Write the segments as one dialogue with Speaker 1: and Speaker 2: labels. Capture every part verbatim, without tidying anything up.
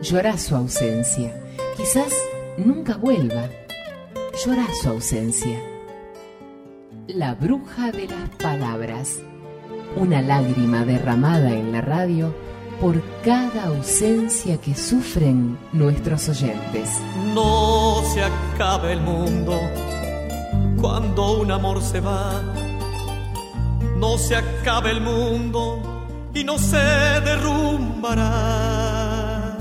Speaker 1: Llorá su ausencia. Quizás nunca vuelva. Llorá su ausencia. La bruja de las palabras. Una lágrima derramada en la radio por cada ausencia que sufren nuestros oyentes.
Speaker 2: No se acaba el mundo cuando un amor se va. No se acaba el mundo y no se derrumbará.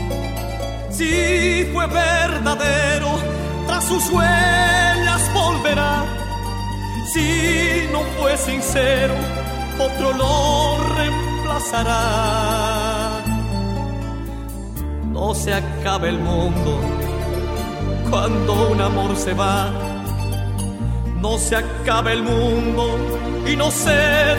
Speaker 2: Si fue verdadero, tras sus huellas volverá. Si no fue sincero, otro lo reemplazará. No se acaba el mundo cuando un amor se va. No se acaba el mundo y no se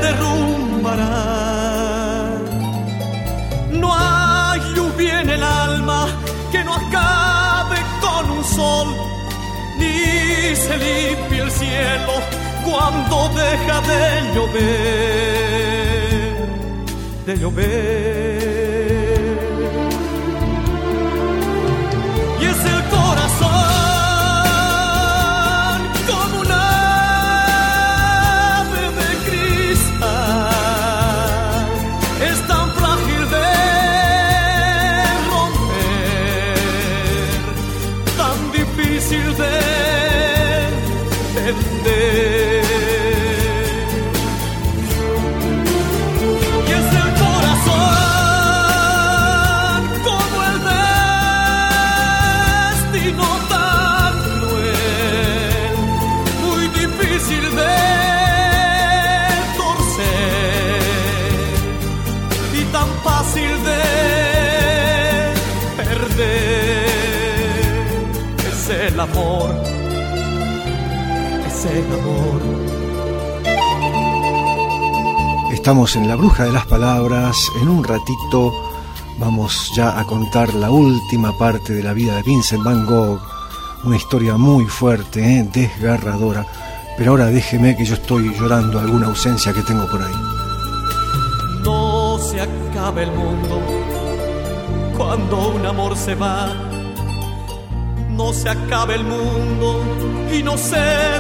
Speaker 2: derrumbará. No hay lluvia en el alma que no acabe con un sol, ni se limpie el cielo cuando deja de llover, de llover. Y es el corazón como un ave de cristal, es tan frágil de romper, tan difícil de entender. El amor, es el amor.
Speaker 3: Estamos en La Bruja de las Palabras. En un ratito vamos ya a contar la última parte de la vida de Vincent Van Gogh. Una historia muy fuerte, ¿eh? Desgarradora. Pero ahora déjeme que yo estoy llorando alguna ausencia que tengo por ahí.
Speaker 2: No se acaba el mundo cuando un amor se va. No se acaba el mundo y no se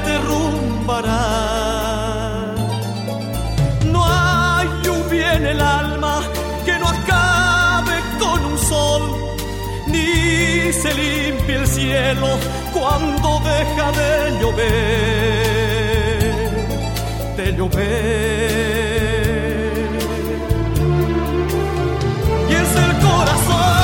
Speaker 2: derrumbará. No hay lluvia en el alma que no acabe con un sol, ni se limpie el cielo cuando deja de llover, de llover. Y es el corazón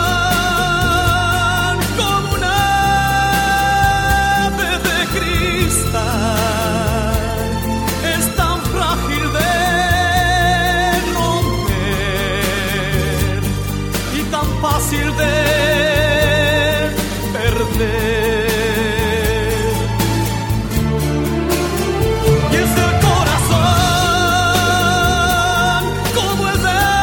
Speaker 2: es tan frágil de romper y tan fácil de perder. Y es el corazón como el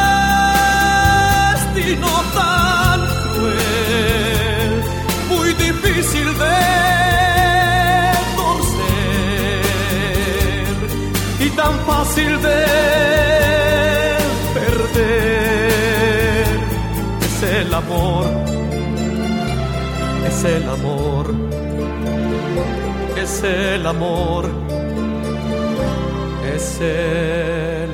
Speaker 2: destino tan cruel, muy difícil de tan fácil de perder. Es el amor, es el amor, es el amor, es el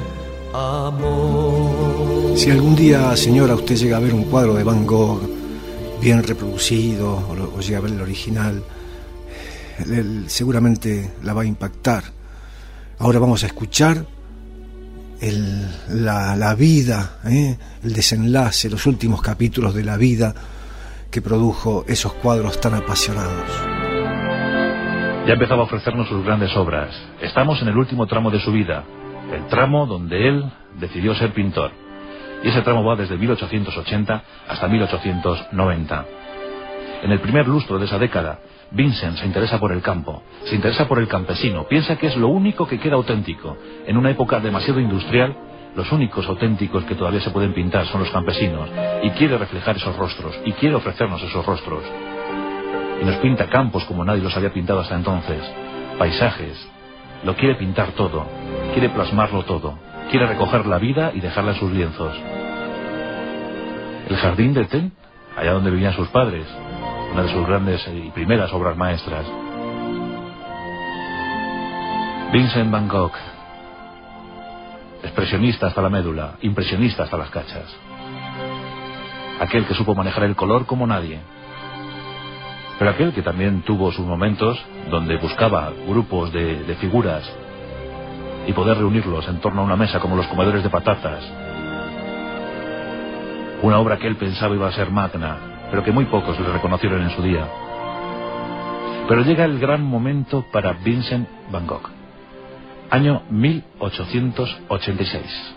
Speaker 2: amor.
Speaker 3: Si algún día, señora, usted llega a ver un cuadro de Van Gogh bien reproducido o, lo, o llega a ver el original, él seguramente la va a impactar. Ahora vamos a escuchar el, la, la vida, ¿eh? el desenlace, los últimos capítulos de la vida que produjo esos cuadros tan apasionados.
Speaker 4: Ya empezaba a ofrecernos sus grandes obras. Estamos en el último tramo de su vida, el tramo donde él decidió ser pintor. Y ese tramo va desde mil ochocientos ochenta hasta mil ochocientos noventa. En el primer lustro de esa década, Vincent se interesa por el campo, se interesa por el campesino, piensa que es lo único que queda auténtico. En una época demasiado industrial, los únicos auténticos que todavía se pueden pintar son los campesinos, y quiere reflejar esos rostros, y quiere ofrecernos esos rostros. Y nos pinta campos como nadie los había pintado hasta entonces, paisajes, lo quiere pintar todo, quiere plasmarlo todo, quiere recoger la vida y dejarla en sus lienzos. El jardín de Eten allá donde vivían sus padres, una de sus grandes y primeras obras maestras. Vincent Van Gogh, expresionista hasta la médula, impresionista hasta las cachas. Aquel que supo manejar el color como nadie. Pero aquel que también tuvo sus momentos donde buscaba grupos de, de figuras y poder reunirlos en torno a una mesa como los comedores de patatas. Una obra que él pensaba iba a ser magna, pero que muy pocos le reconocieron en su día. Pero llega el gran momento para Vincent Van Gogh. Año mil ochocientos ochenta y seis.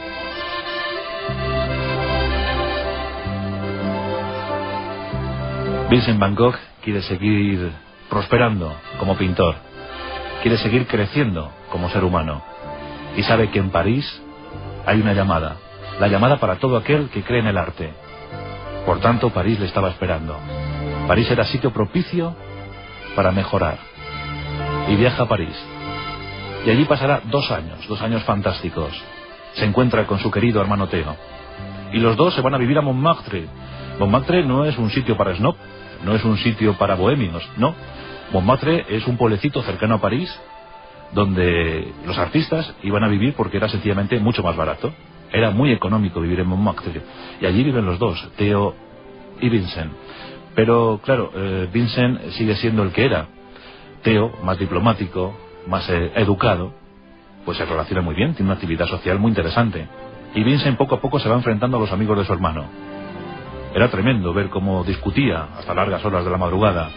Speaker 4: Vincent Van Gogh quiere seguir prosperando como pintor, quiere seguir creciendo como ser humano, y sabe que en París hay una llamada, la llamada para todo aquel que cree en el arte. Por tanto, París le estaba esperando. París era sitio propicio para mejorar, y viaja a París. Y allí pasará dos años, dos años fantásticos. Se encuentra con su querido hermano Theo, y los dos se van a vivir a Montmartre. Montmartre no es un sitio para snob, no es un sitio para bohemios, no. Montmartre es un pueblecito cercano a París, donde los artistas iban a vivir porque era sencillamente mucho más barato. Era muy económico vivir en Montmartre. Y allí viven los dos, Theo y Vincent. Pero, claro, eh, Vincent sigue siendo el que era. Theo, más diplomático, más eh, educado, pues se relaciona muy bien, tiene una actividad social muy interesante. Y Vincent poco a poco se va enfrentando a los amigos de su hermano. Era tremendo ver cómo discutía hasta largas horas de la madrugada.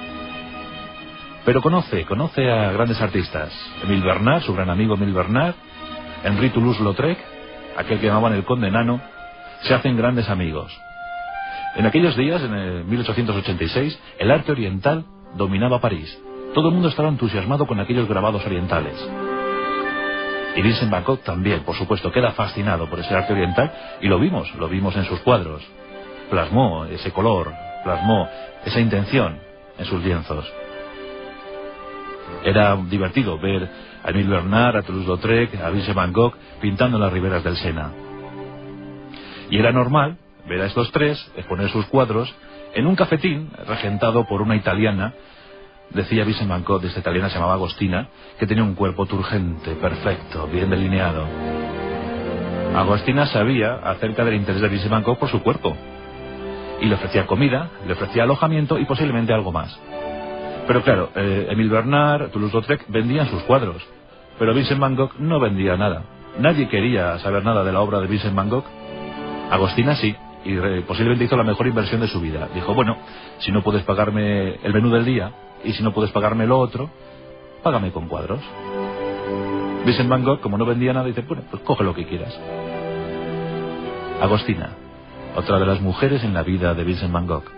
Speaker 4: Pero conoce, conoce a grandes artistas. Émile Bernard, su gran amigo Émile Bernard, Henri Toulouse-Lautrec, aquel que llamaban el Conde Enano, se hacen grandes amigos. En aquellos días, en el mil ochocientos ochenta y seis, el arte oriental dominaba París. Todo el mundo estaba entusiasmado con aquellos grabados orientales. Y Vincent Van Gogh también, por supuesto, queda fascinado por ese arte oriental, y lo vimos, lo vimos en sus cuadros. Plasmó ese color, plasmó esa intención en sus lienzos. Era divertido ver a Émile Bernard, a Toulouse-Lautrec, a Vincent Van Gogh pintando en las riberas del Sena. Y era normal ver a estos tres exponer sus cuadros en un cafetín regentado por una italiana. Decía Vincent Van Gogh, de esta italiana se llamaba Agostina, que tenía un cuerpo turgente, perfecto, bien delineado. Agostina sabía acerca del interés de Vincent Van Gogh por su cuerpo, y le ofrecía comida, le ofrecía alojamiento y posiblemente algo más. Pero claro, eh, Émile Bernard, Toulouse-Lautrec vendían sus cuadros, pero Vincent Van Gogh no vendía nada. Nadie quería saber nada de la obra de Vincent Van Gogh. Agostina sí, y eh, posiblemente hizo la mejor inversión de su vida. Dijo, bueno, si no puedes pagarme el menú del día, y si no puedes pagarme lo otro, págame con cuadros. Vincent Van Gogh, como no vendía nada, dice, bueno, pues coge lo que quieras. Agostina, otra de las mujeres en la vida de Vincent Van Gogh.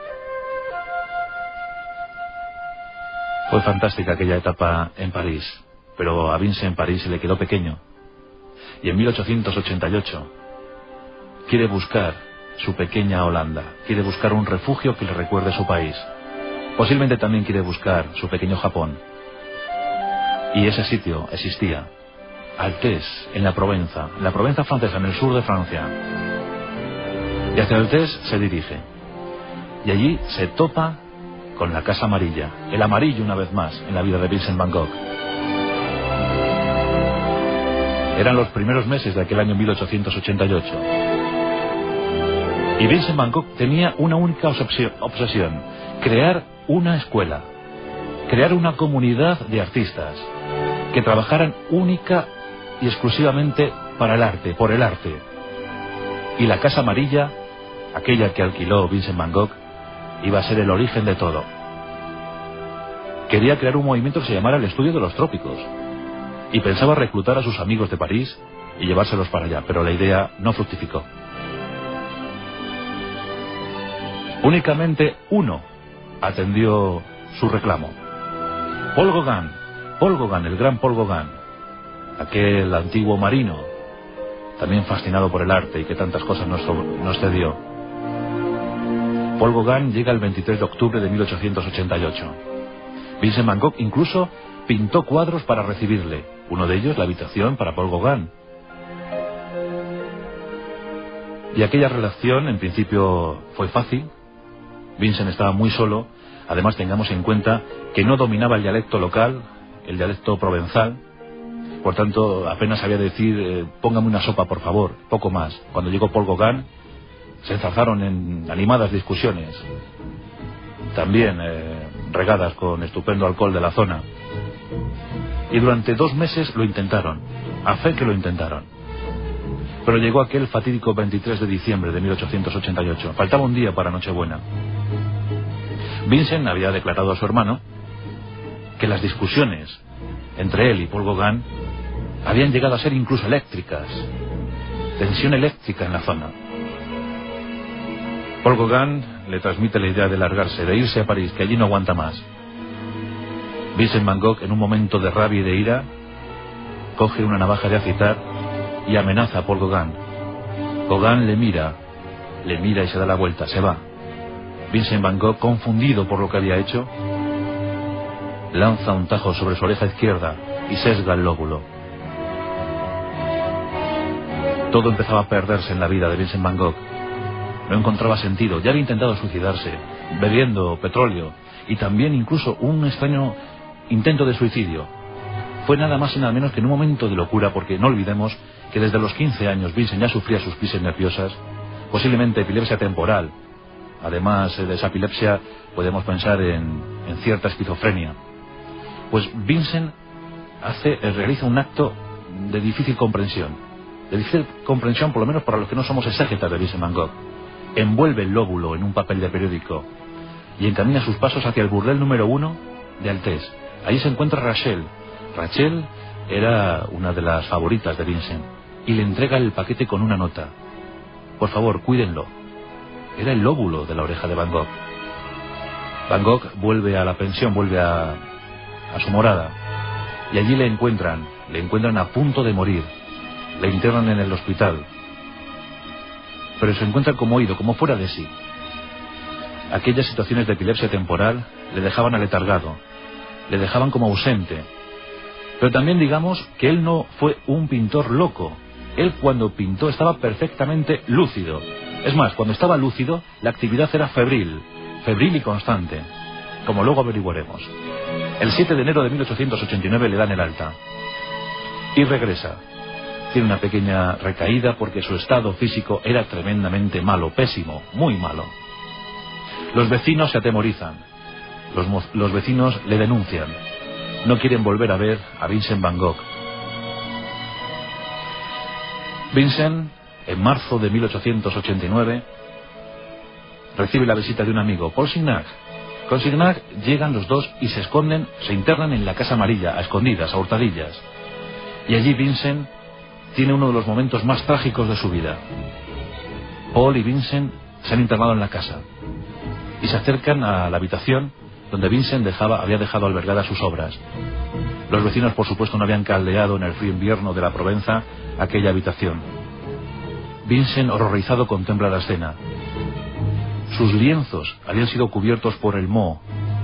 Speaker 4: Fue fantástica aquella etapa en París, pero a Vincent París se le quedó pequeño. Y en mil ochocientos ochenta y ocho quiere buscar su pequeña Holanda, quiere buscar un refugio que le recuerde su país. Posiblemente también quiere buscar su pequeño Japón. Y ese sitio existía, Altés, en la Provenza, en la Provenza francesa, en el sur de Francia. Y hacia Altés se dirige. Y allí se topa con la Casa Amarilla, el amarillo una vez más en la vida de Vincent Van Gogh. Eran los primeros meses de aquel año mil ochocientos ochenta y ocho. Y Vincent Van Gogh tenía una única obsesión, crear una escuela, crear una comunidad de artistas que trabajaran única y exclusivamente para el arte, por el arte. Y la Casa Amarilla, aquella que alquiló Vincent Van Gogh, iba a ser el origen de todo. Quería crear un movimiento que se llamara el Estudio de los Trópicos, y pensaba reclutar a sus amigos de París y llevárselos para allá, pero la idea no fructificó. Únicamente uno atendió su reclamo. Paul Gauguin, Paul Gauguin, el gran Paul Gauguin, aquel antiguo marino, también fascinado por el arte y que tantas cosas nos, nos cedió. Paul Gauguin llega el veintitrés de octubre de mil ochocientos ochenta y ocho. Vincent Van Gogh incluso pintó cuadros para recibirle, uno de ellos la habitación para Paul Gauguin. Y aquella relación, en principio, fue fácil. Vincent estaba muy solo. Además, tengamos en cuenta que no dominaba el dialecto local, el dialecto provenzal. Por tanto, apenas sabía decir, eh, póngame una sopa, por favor, poco más. Cuando llegó Paul Gauguin, se enzarzaron en animadas discusiones, también eh, regadas con estupendo alcohol de la zona. Y durante dos meses lo intentaron, a fe que lo intentaron. Pero llegó aquel fatídico veintitrés de diciembre de mil ochocientos ochenta y ocho. Faltaba un día para Nochebuena. Vincent había declarado a su hermano que las discusiones entre él y Paul Gauguin habían llegado a ser incluso eléctricas. Tensión eléctrica en la zona. Paul Gauguin le transmite la idea de largarse, de irse a París, que allí no aguanta más. Vincent Van Gogh, en un momento de rabia y de ira, coge una navaja de afitar y amenaza a Paul Gauguin. Gauguin le mira, le mira y se da la vuelta, se va. Vincent Van Gogh, confundido por lo que había hecho, lanza un tajo sobre su oreja izquierda y sesga el lóbulo. Todo empezaba a perderse en la vida de Vincent Van Gogh. No encontraba sentido, ya había intentado suicidarse, bebiendo petróleo, y también incluso un extraño intento de suicidio. Fue nada más y nada menos que en un momento de locura, porque no olvidemos que desde los quince años Vincent ya sufría sus crisis nerviosas, posiblemente epilepsia temporal. Además de esa epilepsia podemos pensar en, en cierta esquizofrenia. Pues Vincent hace, realiza un acto de difícil comprensión, de difícil comprensión por lo menos para los que no somos exégetas de Vincent Van Gogh. Envuelve el lóbulo en un papel de periódico y encamina sus pasos hacia el burdel número uno de Altés. Allí se encuentra Rachel. Rachel era una de las favoritas de Vincent y le entrega el paquete con una nota. Por favor, cuídenlo. Era el lóbulo de la oreja de Van Gogh. Van Gogh vuelve a la pensión, vuelve a, a su morada, y allí le encuentran, le encuentran a punto de morir. Le internan en el hospital, pero se encuentra como oído, como fuera de sí. Aquellas situaciones de epilepsia temporal le dejaban aletargado, le dejaban como ausente. Pero también digamos que él no fue un pintor loco. Él, cuando pintó, estaba perfectamente lúcido. Es más, cuando estaba lúcido, la actividad era febril, febril y constante, como luego averiguaremos. El siete de enero de mil ochocientos ochenta y nueve le dan el alta y regresa. Tiene una pequeña recaída porque su estado físico era tremendamente malo, pésimo, muy malo. Los vecinos se atemorizan, los, los vecinos le denuncian, no quieren volver a ver a Vincent Van Gogh. Vincent, en marzo de mil ochocientos ochenta y nueve, recibe la visita de un amigo, Paul Signac. Con Signac llegan los dos y se esconden, se internan en la Casa Amarilla, a escondidas, a hurtadillas. Y allí Vincent tiene uno de los momentos más trágicos de su vida. Paul y Vincent se han internado en la casa y se acercan a la habitación donde Vincent dejaba, había dejado albergadas sus obras. Los vecinos, por supuesto, no habían caldeado en el frío invierno de la Provenza aquella habitación. Vincent, horrorizado, contempla la escena. Sus lienzos habían sido cubiertos por el moho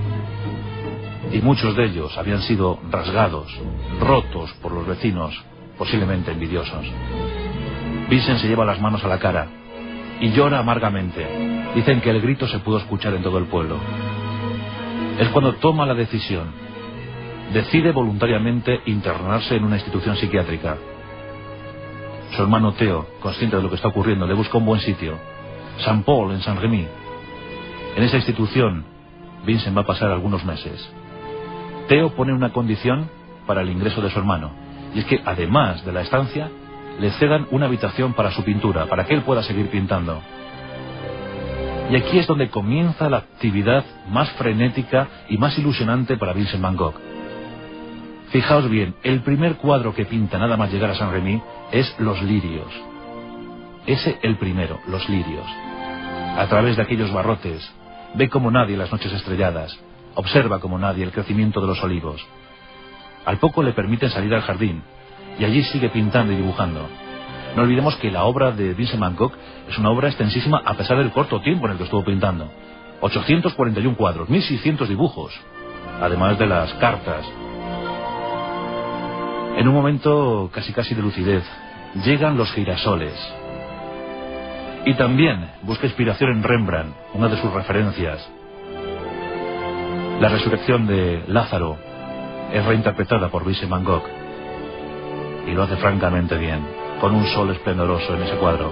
Speaker 4: y muchos de ellos habían sido rasgados, rotos por los vecinos, posiblemente envidiosos. Vincent se lleva las manos a la cara y llora amargamente. Dicen que el grito se pudo escuchar en todo el pueblo. Es cuando toma la decisión. Decide voluntariamente internarse en una institución psiquiátrica. Su hermano Theo, consciente de lo que está ocurriendo, le busca un buen sitio. Saint Paul, en Saint-Rémy. En esa institución, Vincent va a pasar algunos meses. Theo pone una condición para el ingreso de su hermano, y es que, además de la estancia, le cedan una habitación para su pintura, para que él pueda seguir pintando. Y aquí es donde comienza la actividad más frenética y más ilusionante para Vincent Van Gogh. Fijaos bien, el primer cuadro que pinta nada más llegar a Saint-Rémy es Los Lirios. Ese el primero, Los Lirios. A través de aquellos barrotes, ve como nadie las noches estrelladas, observa como nadie el crecimiento de los olivos. Al poco le permiten salir al jardín, y allí sigue pintando y dibujando. No olvidemos que la obra de Vincent Van Gogh es una obra extensísima a pesar del corto tiempo en el que estuvo pintando. ochocientos cuarenta y uno cuadros, mil seiscientos dibujos, además de las cartas. En un momento casi casi de lucidez, llegan los girasoles Y también busca inspiración en Rembrandt, una de sus referencias. La resurrección de Lázaro es reinterpretada por Vincent Van Gogh y lo hace francamente bien, con un sol esplendoroso en ese cuadro.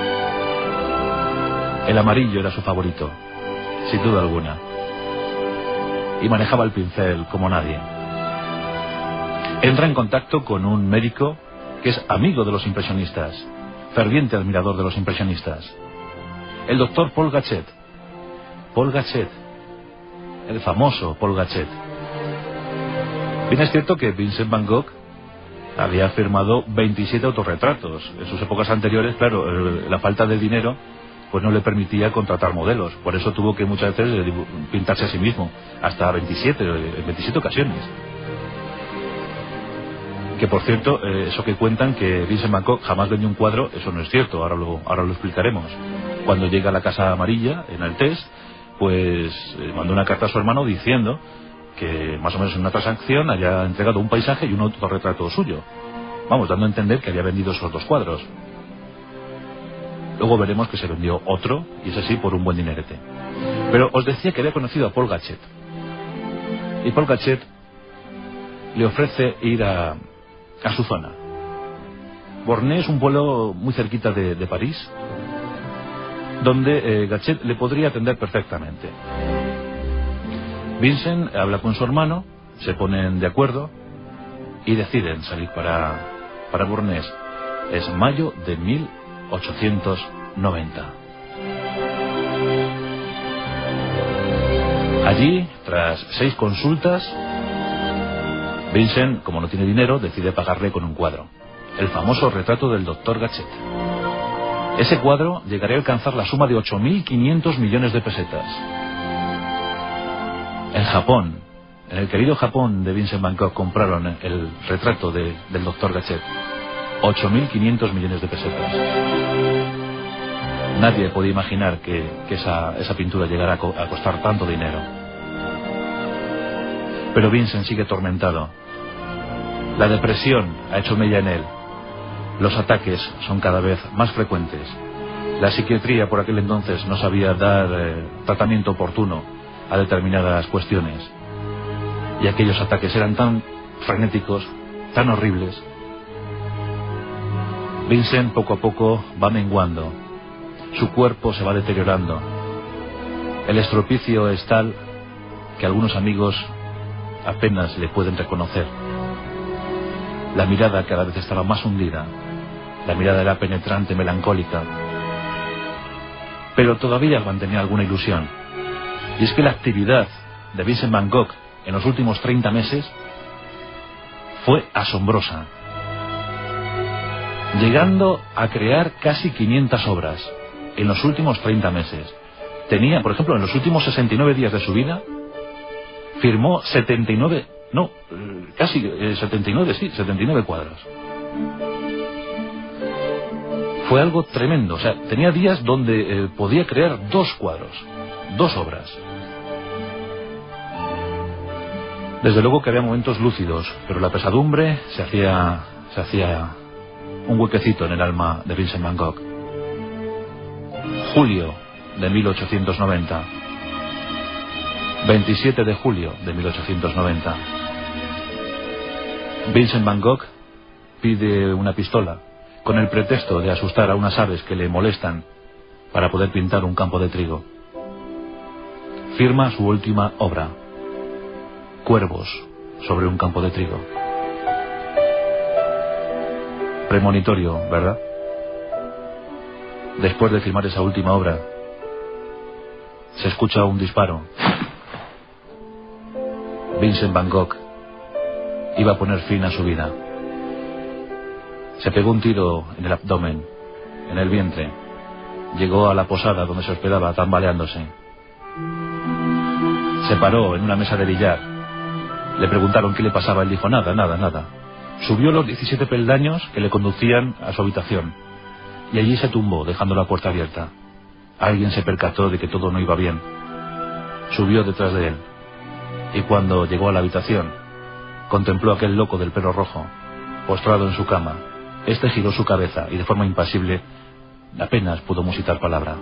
Speaker 4: El amarillo era su favorito, sin duda alguna, y manejaba el pincel como nadie. Entra en contacto con un médico que es amigo de los impresionistas, ferviente admirador de los impresionistas, el doctor Paul Gachet. Paul Gachet, el famoso Paul Gachet. Bien es cierto que Vincent Van Gogh había firmado veintisiete autorretratos. En sus épocas anteriores, claro, la falta de dinero pues no le permitía contratar modelos. Por eso tuvo que muchas veces pintarse a sí mismo, hasta veintisiete, en veintisiete ocasiones. Que por cierto, eh, eso que cuentan que Vincent Van Gogh jamás vendió un cuadro, eso no es cierto, ahora lo, ahora lo explicaremos. Cuando llega a la Casa Amarilla, en el test, pues eh, mandó una carta a su hermano diciendo que más o menos en una transacción haya entregado un paisaje y un autorretrato suyo. Vamos, dando a entender que había vendido esos dos cuadros. Luego veremos que se vendió otro, y es así por un buen dinerete. Pero os decía que había conocido a Paul Gachet. Y Paul Gachet le ofrece ir a, a su zona. Bornée es un pueblo muy cerquita de, de París, donde eh, Gachet le podría atender perfectamente. Vincent habla con su hermano, se ponen de acuerdo y deciden salir para, para Bornée. Es mayo de mil ochocientos noventa. Allí, tras seis consultas, Vincent, como no tiene dinero, decide pagarle con un cuadro, el famoso retrato del doctor Gachet. Ese cuadro llegaría a alcanzar la suma de ocho mil quinientos millones de pesetas. En Japón, en el querido Japón de Vincent Van Gogh, compraron el retrato de, del doctor Gachet. ocho mil quinientos millones de pesetas. Nadie podía imaginar que, que esa, esa pintura llegara a, co a costar tanto dinero. Pero Vincent sigue atormentado. La depresión ha hecho mella en él. Los ataques son cada vez más frecuentes. La psiquiatría por aquel entonces no sabía dar eh, tratamiento oportuno a determinadas cuestiones. Y aquellos ataques eran tan frenéticos, tan horribles. Vincent poco a poco va menguando. Su cuerpo se va deteriorando. El estropicio es tal que algunos amigos apenas le pueden reconocer. La mirada cada vez estaba más hundida. La mirada era penetrante, melancólica. Pero todavía mantenía alguna ilusión. Y es que la actividad de Vincent Van Gogh en los últimos treinta meses fue asombrosa, llegando a crear casi quinientas obras en los últimos treinta meses. Tenía, por ejemplo, en los últimos sesenta y nueve días de su vida, firmó setenta y nueve, no, casi eh, setenta y nueve, sí, setenta y nueve cuadros. Fue algo tremendo. O sea, tenía días donde eh, podía crear dos cuadros, dos obras. Desde luego que había momentos lúcidos, pero la pesadumbre se hacía, se hacía un huequecito en el alma de Vincent Van Gogh. Julio de mil ochocientos noventa. veintisiete de julio de mil ochocientos noventa. Vincent Van Gogh pide una pistola con el pretexto de asustar a unas aves que le molestan para poder pintar un campo de trigo. Firma su última obra, Cuervos sobre un campo de trigo. Premonitorio, ¿verdad? Después de firmar esa última obra, se escucha un disparo. Vincent Van Gogh iba a poner fin a su vida. Se pegó un tiro en el abdomen, en el vientre. Llegó a la posada donde se hospedaba tambaleándose. Se paró en una mesa de billar. Le preguntaron qué le pasaba. Él dijo nada, nada, nada. Subió los diecisiete peldaños que le conducían a su habitación y allí se tumbó, dejando la puerta abierta. Alguien se percató de que todo no iba bien. Subió detrás de él y cuando llegó a la habitación contempló a aquel loco del pelo rojo postrado en su cama. Este giró su cabeza y de forma impasible apenas pudo musitar palabra.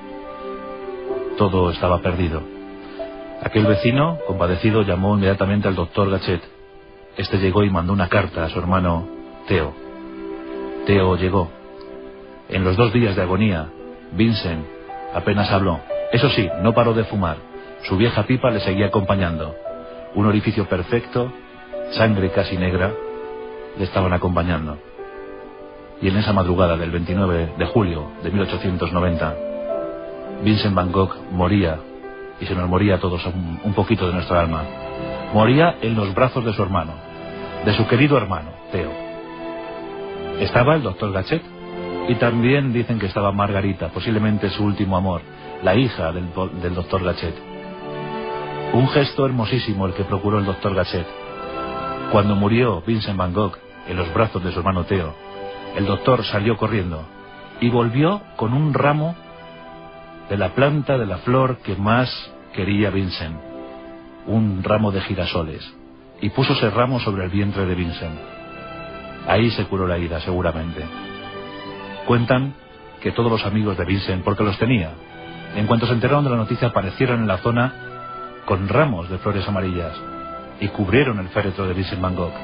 Speaker 4: Todo estaba perdido. Aquel vecino, compadecido, llamó inmediatamente al doctor Gachet. Este llegó y mandó una carta a su hermano Theo. Theo llegó. En los dos días de agonía, Vincent apenas habló. Eso sí, no paró de fumar. Su vieja pipa le seguía acompañando. Un orificio perfecto, sangre casi negra, le estaban acompañando. Y en esa madrugada del veintinueve de julio de mil ochocientos noventa, Vincent van Gogh moría, y se nos moría a todos un, un poquito de nuestra alma. Moría en los brazos de su hermano, de su querido hermano, Theo. Estaba el doctor Gachet, y también dicen que estaba Margarita, posiblemente su último amor, la hija del, del doctor Gachet. Un gesto hermosísimo el que procuró el doctor Gachet. Cuando murió Vincent van Gogh en los brazos de su hermano Theo, el doctor salió corriendo y volvió con un ramo de la planta de la flor que más quería Vincent, un ramo de girasoles, y puso ese ramo sobre el vientre de Vincent. Ahí se curó la ida, seguramente. Cuentan que todos los amigos de Vincent, porque los tenía, en cuanto se enteraron de la noticia, aparecieron en la zona con ramos de flores amarillas y cubrieron el féretro de Vincent van Gogh.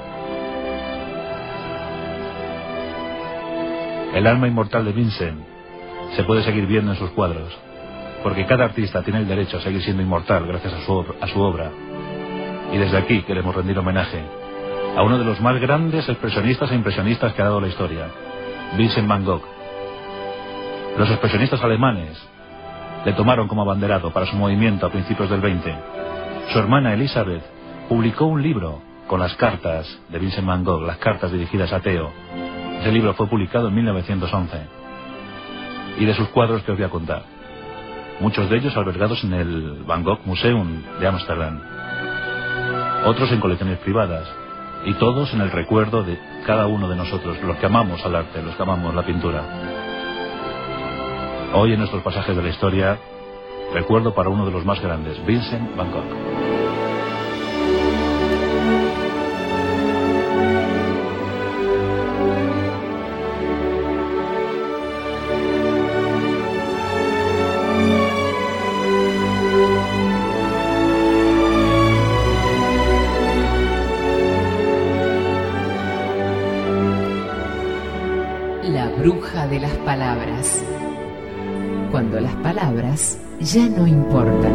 Speaker 4: El alma inmortal de Vincent se puede seguir viendo en sus cuadros, porque cada artista tiene el derecho a seguir siendo inmortal gracias a su, obra, a su obra. Y desde aquí queremos rendir homenaje a uno de los más grandes expresionistas e impresionistas que ha dado la historia, Vincent van Gogh. Los expresionistas alemanes le tomaron como abanderado para su movimiento a principios del veinte. Su hermana Elizabeth publicó un libro con las cartas de Vincent van Gogh, las cartas dirigidas a Theo. Ese libro fue publicado en mil novecientos once. Y de sus cuadros que os voy a contar. Muchos de ellos albergados en el Van Gogh Museum de Ámsterdam. Otros en colecciones privadas. Y todos en el recuerdo de cada uno de nosotros, los que amamos al arte, los que amamos la pintura. Hoy en nuestros pasajes de la historia, recuerdo para uno de los más grandes, Vincent van Gogh.
Speaker 1: La bruja de las palabras. Cuando las palabras ya no importan.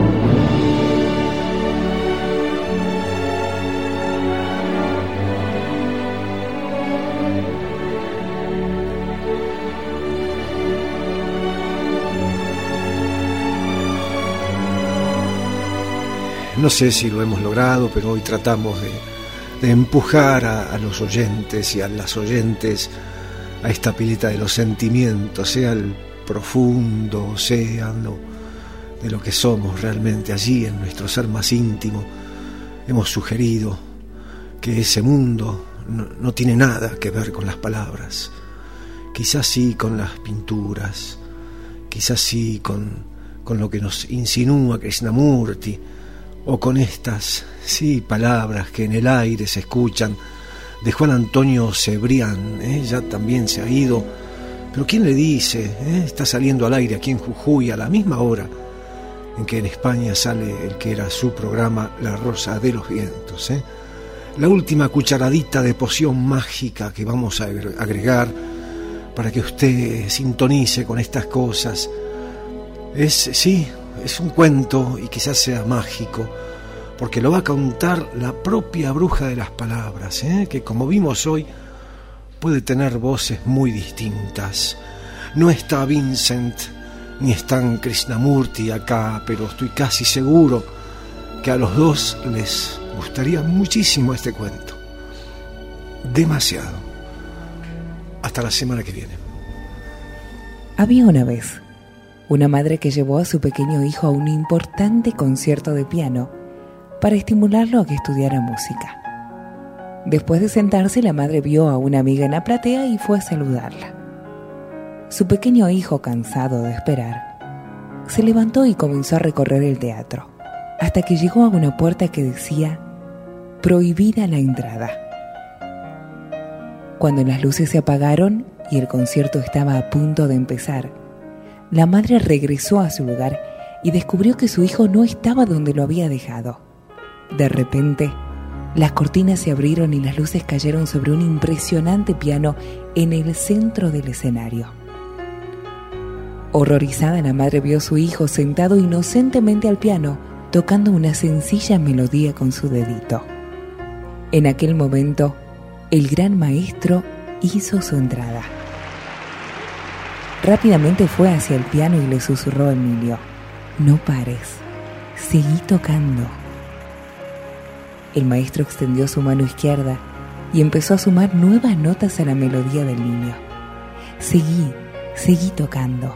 Speaker 3: No sé si lo hemos logrado, pero hoy tratamos de, de empujar a, a los oyentes y a las oyentes a esta pileta de los sentimientos, sea el profundo océano de lo que somos realmente allí en nuestro ser más íntimo. Hemos sugerido que ese mundo no, no tiene nada que ver con las palabras, quizás sí con las pinturas, quizás sí con, con lo que nos insinúa Krishnamurti, o con estas sí palabras que en el aire se escuchan de Juan Antonio Cebrián, ¿eh? Ya también se ha ido, pero ¿quién le dice? ¿Eh? Está saliendo al aire aquí en Jujuy a la misma hora en que en España sale el que era su programa La Rosa de los Vientos, ¿eh? La última cucharadita de poción mágica que vamos a agregar para que usted sintonice con estas cosas. Es, sí, es un cuento y quizás sea mágico, porque lo va a contar la propia bruja de las palabras, ¿eh? Que como vimos hoy puede tener voces muy distintas. No está Vincent ni están Krishnamurti acá, pero estoy casi seguro que a los dos les gustaría muchísimo este cuento. Demasiado. Hasta la semana que viene.
Speaker 5: Había una vez una madre que llevó a su pequeño hijo a un importante concierto de piano para estimularlo a que estudiara música. Después de sentarse, la madre vio a una amiga en la platea y fue a saludarla. Su pequeño hijo, cansado de esperar, se levantó y comenzó a recorrer el teatro, hasta que llegó a una puerta que decía «Prohibida la entrada». Cuando las luces se apagaron y el concierto estaba a punto de empezar, la madre regresó a su lugar y descubrió que su hijo no estaba donde lo había dejado. De repente, las cortinas se abrieron y las luces cayeron sobre un impresionante piano en el centro del escenario. Horrorizada, la madre vio a su hijo sentado inocentemente al piano, tocando una sencilla melodía con su dedito. En aquel momento, el gran maestro hizo su entrada. Rápidamente fue hacia el piano y le susurró a Emilio: «No pares, seguí tocando». El maestro extendió su mano izquierda y empezó a sumar nuevas notas a la melodía del niño. «Seguí, seguí tocando».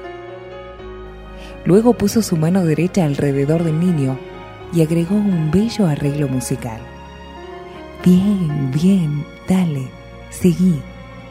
Speaker 5: Luego puso su mano derecha alrededor del niño y agregó un bello arreglo musical. «Bien, bien, dale, seguí».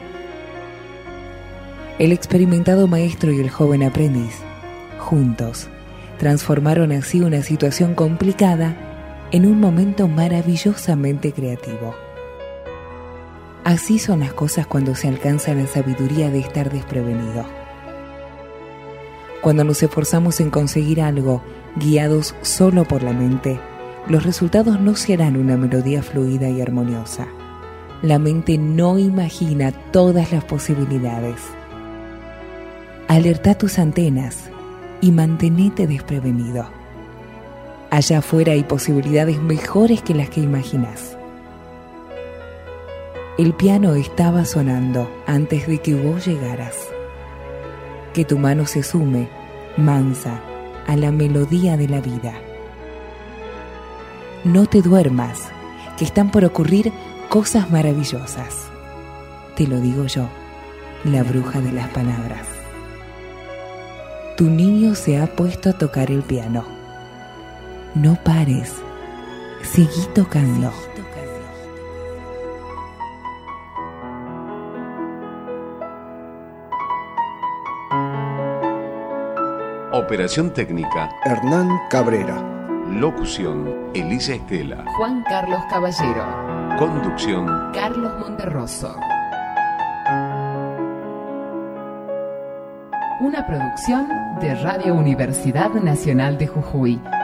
Speaker 5: El experimentado maestro y el joven aprendiz, juntos, transformaron así una situación complicada en un momento maravillosamente creativo. Así son las cosas cuando se alcanza la sabiduría de estar desprevenido. Cuando nos esforzamos en conseguir algo, guiados solo por la mente, los resultados no serán una melodía fluida y armoniosa. La mente no imagina todas las posibilidades. Alerta tus antenas y mantenete desprevenido. Allá afuera hay posibilidades mejores que las que imaginas. El piano estaba sonando antes de que vos llegaras. Que tu mano se sume, mansa, a la melodía de la vida. No te duermas, que están por ocurrir cosas maravillosas. Te lo digo yo, la bruja de las palabras. Tu niño se ha puesto a tocar el piano. No pares, seguí tocando.
Speaker 6: Operación técnica:
Speaker 3: Hernán Cabrera.
Speaker 6: Locución: Elisa Estela.
Speaker 1: Juan Carlos Caballero.
Speaker 6: Conducción:
Speaker 1: Carlos Monterroso. Una producción de Radio Universidad Nacional de Jujuy.